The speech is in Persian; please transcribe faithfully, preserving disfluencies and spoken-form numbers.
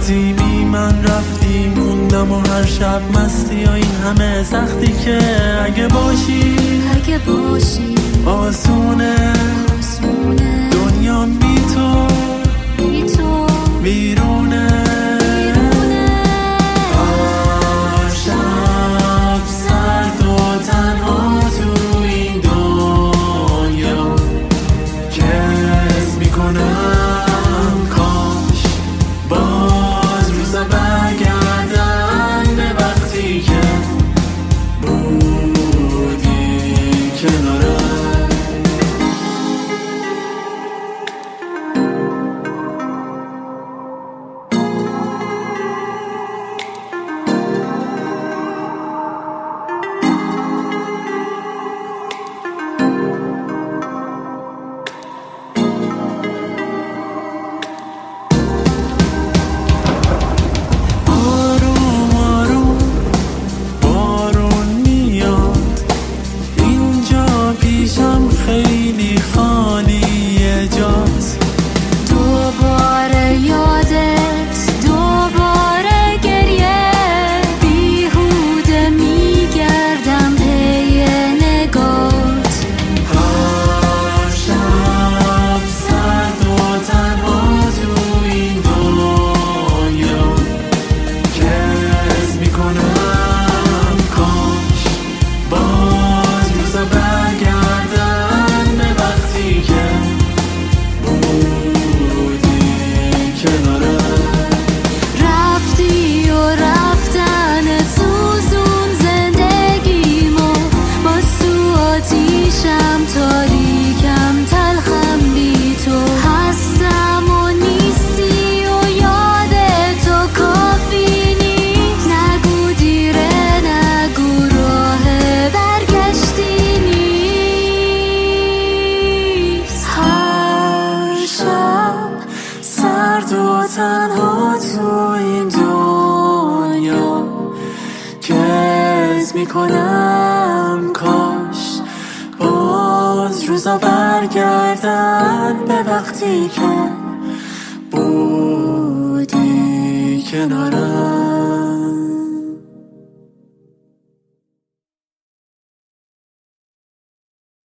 قدیمی من رفتی موندم و هر شب مستی یا این همه سختی که اگه باشی اگه باشی آسونه آسمونه دنیا بی تو بی تو بیرونه خیلی خالیه جات دوباره یادت دوباره گریه بیهوده میگردم پی نگات هر شب سرد و تنها تو این دنیا کس میکنم کاش باز روزا برگرد تاریکم تلخم بی تو هستم و نیستی و یاد تو کافی نیست نگو دیره نگو راه برگشتی نیست هر شب سرد و تنها تو این دنیا کز میکنم کاش باز روزا برگردن به وقتی که بودی کنارم.